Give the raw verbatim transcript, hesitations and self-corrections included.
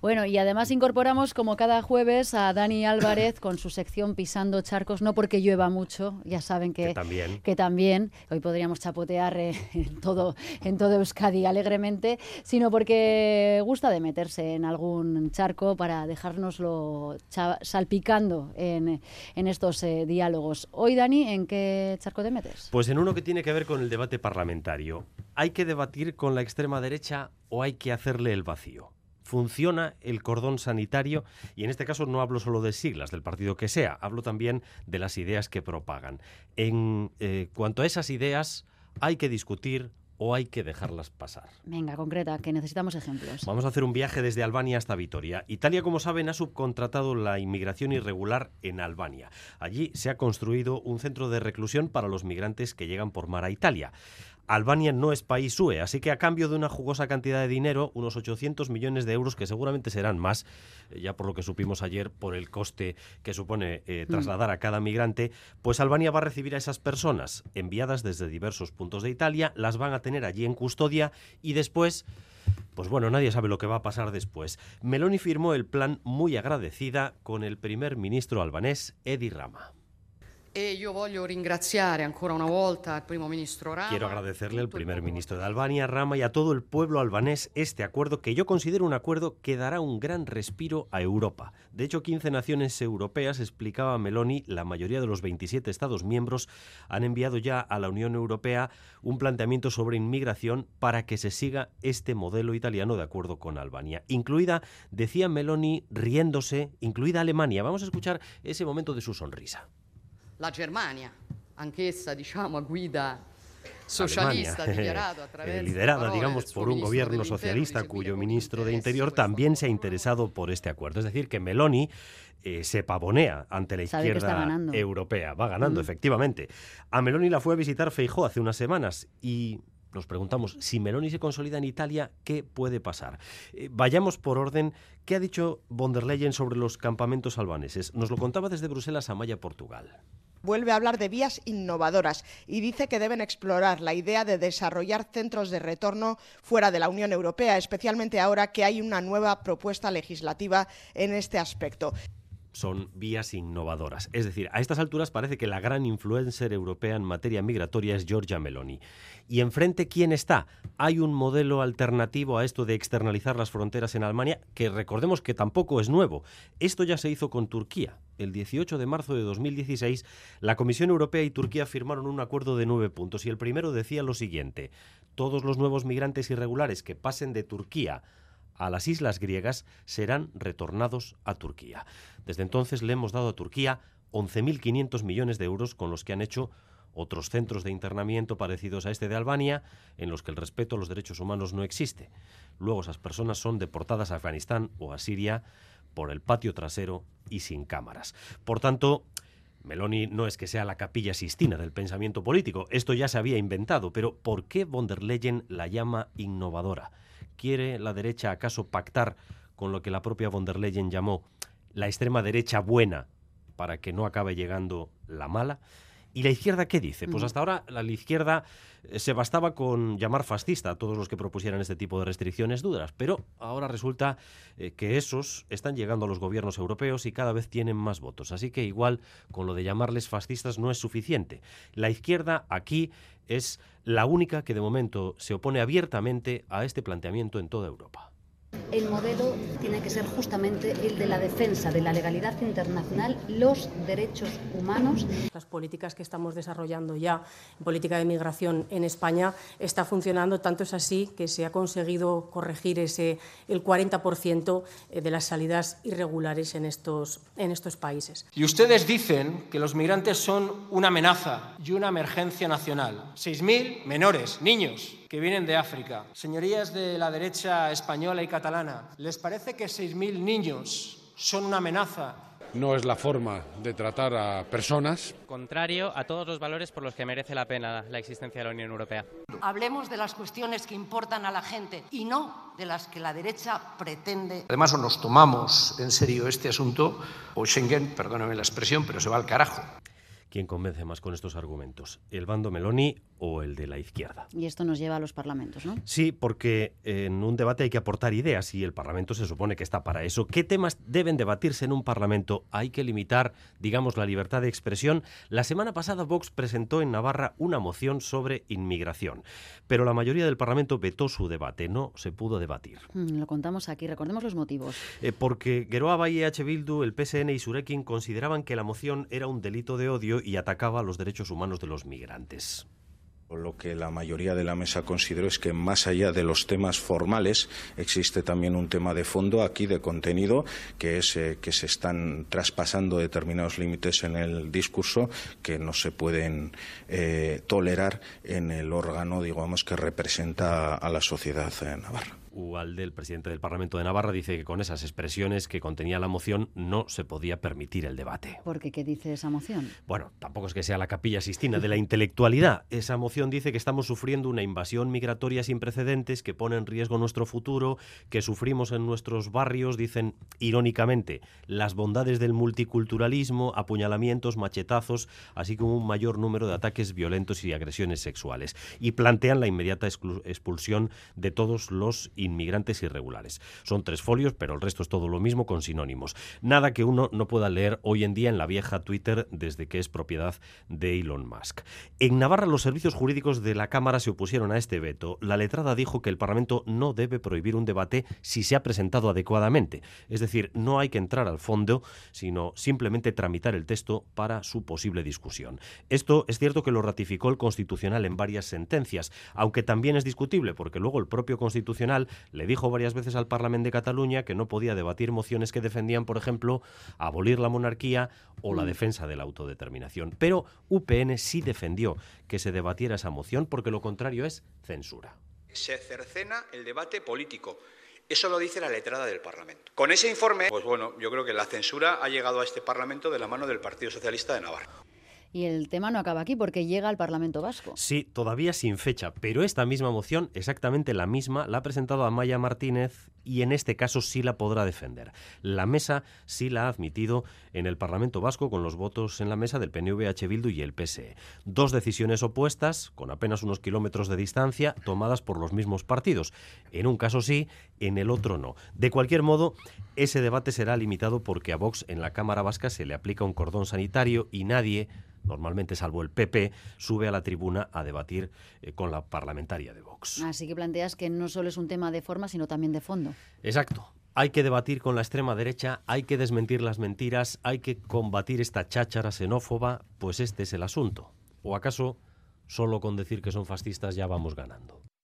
Bueno, y además incorporamos como cada jueves a Dani Álvarez con su sección Pisando Charcos, no porque llueva mucho, ya saben que, que también. que también, hoy podríamos chapotear eh, en, todo, en todo Euskadi alegremente, sino porque gusta de meterse en algún charco para dejárnoslo salpicando en, en estos eh, diálogos. Hoy, Dani, ¿en qué charco te metes? Pues en uno que tiene que ver con el debate parlamentario. ¿Hay que debatir con la extrema derecha o hay que hacerle el vacío? ¿Funciona el cordón sanitario? Y en este caso no hablo solo de siglas, del partido que sea, hablo también de las ideas que propagan. En eh, cuanto a esas ideas, ¿hay que discutir o hay que dejarlas pasar? Venga, concreta, que necesitamos ejemplos. Vamos a hacer un viaje desde Albania hasta Vitoria. Italia, como saben, ha subcontratado la inmigración irregular en Albania. Allí se ha construido un centro de reclusión para los migrantes que llegan por mar a Italia. Albania no es país U E, así que a cambio de una jugosa cantidad de dinero, unos ochocientos millones de euros, que seguramente serán más, ya por lo que supimos ayer, por el coste que supone eh, trasladar a cada migrante, pues Albania va a recibir a esas personas enviadas desde diversos puntos de Italia, las van a tener allí en custodia y después... Pues bueno, nadie sabe lo que va a pasar después. Meloni firmó el plan muy agradecida con el primer ministro albanés, Edi Rama. Quiero agradecerle al primer ministro de Albania, Rama, y a todo el pueblo albanés este acuerdo, que yo considero un acuerdo que dará un gran respiro a Europa. De hecho, quince naciones europeas, explicaba Meloni, la mayoría de los veintisiete Estados miembros, han enviado ya a la Unión Europea un planteamiento sobre inmigración para que se siga este modelo italiano de acuerdo con Albania. Incluida, decía Meloni, riéndose, incluida Alemania. Vamos a escuchar ese momento de su sonrisa. La Germania, anch'essa diciamo a guida socialista, Alemania, eh, liderada, digamos, por un gobierno socialista cuyo ministro de Interior también se ha interesado por este acuerdo. Es decir, que Meloni eh, se pavonea ante la izquierda europea. Va ganando, mm. efectivamente. A Meloni la fue a visitar Feijóo hace unas semanas y... Nos preguntamos, si Meloni se consolida en Italia, ¿qué puede pasar? Eh, vayamos por orden. ¿Qué ha dicho von der Leyen sobre los campamentos albaneses? Nos lo contaba desde Bruselas Amaya, Portugal. Vuelve a hablar de vías innovadoras y dice que deben explorar la idea de desarrollar centros de retorno fuera de la Unión Europea, especialmente ahora que hay una nueva propuesta legislativa en este aspecto. Son vías innovadoras. Es decir, a estas alturas parece que la gran influencer europea en materia migratoria es Giorgia Meloni. ¿Y enfrente quién está? Hay un modelo alternativo a esto de externalizar las fronteras en Albania, que recordemos que tampoco es nuevo. Esto ya se hizo con Turquía. El dieciocho de marzo de dos mil dieciséis, la Comisión Europea y Turquía firmaron un acuerdo de nueve puntos y el primero decía lo siguiente: todos los nuevos migrantes irregulares que pasen de Turquía a las islas griegas serán retornados a Turquía. Desde entonces le hemos dado a Turquía once mil quinientos millones de euros con los que han hecho otros centros de internamiento parecidos a este de Albania, en los que el respeto a los derechos humanos no existe. Luego esas personas son deportadas a Afganistán o a Siria por el patio trasero y sin cámaras. Por tanto, Meloni no es que sea la Capilla Sistina del pensamiento político, esto ya se había inventado, pero ¿por qué von der Leyen la llama innovadora? ¿Quiere la derecha acaso pactar con lo que la propia von der Leyen llamó la extrema derecha buena para que no acabe llegando la mala? ¿Y la izquierda qué dice? Pues hasta ahora la izquierda se bastaba con llamar fascista a todos los que propusieran este tipo de restricciones duras, pero ahora resulta eh, que esos están llegando a los gobiernos europeos y cada vez tienen más votos. Así que igual con lo de llamarles fascistas no es suficiente. La izquierda aquí es la única que de momento se opone abiertamente a este planteamiento en toda Europa. El modelo tiene que ser justamente el de la defensa de la legalidad internacional, los derechos humanos. Las políticas que estamos desarrollando ya en política de migración en España está funcionando, tanto es así que se ha conseguido corregir ese, el cuarenta por ciento de las salidas irregulares en estos, en estos países. Y ustedes dicen que los migrantes son una amenaza y una emergencia nacional. seis mil menores, niños, que vienen de África. Señorías de la derecha española y catalana, ¿les parece que seis mil niños son una amenaza? No es la forma de tratar a personas. Contrario a todos los valores por los que merece la pena la existencia de la Unión Europea. Hablemos de las cuestiones que importan a la gente y no de las que la derecha pretende. Además, o nos tomamos en serio este asunto, o Schengen, perdóname la expresión, pero se va al carajo. ¿Quién convence más con estos argumentos? ¿El bando Meloni o el de la izquierda. Y esto nos lleva a los parlamentos, ¿no? Sí, porque en un debate hay que aportar ideas y el Parlamento se supone que está para eso. ¿Qué temas deben debatirse en un Parlamento? Hay que limitar, digamos, la libertad de expresión. La semana pasada Vox presentó en Navarra una moción sobre inmigración, pero la mayoría del Parlamento vetó su debate, no se pudo debatir. Mm, lo contamos aquí, recordemos los motivos. Eh, porque Geroa Bai y E H Bildu, el P S N y Surekin consideraban que la moción era un delito de odio y atacaba a los derechos humanos de los migrantes. Lo que la mayoría de la mesa consideró es que más allá de los temas formales existe también un tema de fondo aquí, de contenido, que es eh, que se están traspasando determinados límites en el discurso que no se pueden eh, tolerar en el órgano, digamos, que representa a la sociedad eh, navarra. Ugalde, el presidente del Parlamento de Navarra, dice que con esas expresiones que contenía la moción no se podía permitir el debate. ¿Por qué? ¿Qué dice esa moción? Bueno, tampoco es que sea la Capilla Sistina de la intelectualidad. Esa moción dice que estamos sufriendo una invasión migratoria sin precedentes que pone en riesgo nuestro futuro, que sufrimos en nuestros barrios, dicen irónicamente, las bondades del multiculturalismo, apuñalamientos, machetazos, así como un mayor número de ataques violentos y agresiones sexuales. Y plantean la inmediata expulsión de todos los inmigrantes irregulares. Son tres folios, pero el resto es todo lo mismo con sinónimos. Nada que uno no pueda leer hoy en día en la vieja Twitter desde que es propiedad de Elon Musk. En Navarra los servicios jurídicos de la Cámara se opusieron a este veto. La letrada dijo que el Parlamento no debe prohibir un debate si se ha presentado adecuadamente. Es decir, no hay que entrar al fondo, sino simplemente tramitar el texto para su posible discusión. Esto es cierto que lo ratificó el Constitucional en varias sentencias, aunque también es discutible porque luego el propio Constitucional le dijo varias veces al Parlamento de Cataluña que no podía debatir mociones que defendían, por ejemplo, abolir la monarquía o la defensa de la autodeterminación. Pero U P N sí defendió que se debatiera esa moción porque lo contrario es censura. Se cercena el debate político. Eso lo dice la letrada del Parlamento. Con ese informe, pues bueno, yo creo que la censura ha llegado a este Parlamento de la mano del Partido Socialista de Navarra. Y el tema no acaba aquí porque llega al Parlamento Vasco. Sí, todavía sin fecha, pero esta misma moción, exactamente la misma, la ha presentado Amaia Martínez y en este caso sí la podrá defender. La mesa sí la ha admitido en el Parlamento Vasco con los votos en la mesa del P N V, H Bildu y el P S E. Dos decisiones opuestas, con apenas unos kilómetros de distancia, tomadas por los mismos partidos. En un caso sí, en el otro no. De cualquier modo, ese debate será limitado porque a Vox en la Cámara Vasca se le aplica un cordón sanitario y nadie, normalmente salvo el P P, sube a la tribuna a debatir eh, con la parlamentaria de Vox. Así que planteas que no solo es un tema de forma, sino también de fondo. Exacto. Hay que debatir con la extrema derecha, hay que desmentir las mentiras, hay que combatir esta cháchara xenófoba, pues este es el asunto. ¿O acaso solo con decir que son fascistas ya vamos ganando?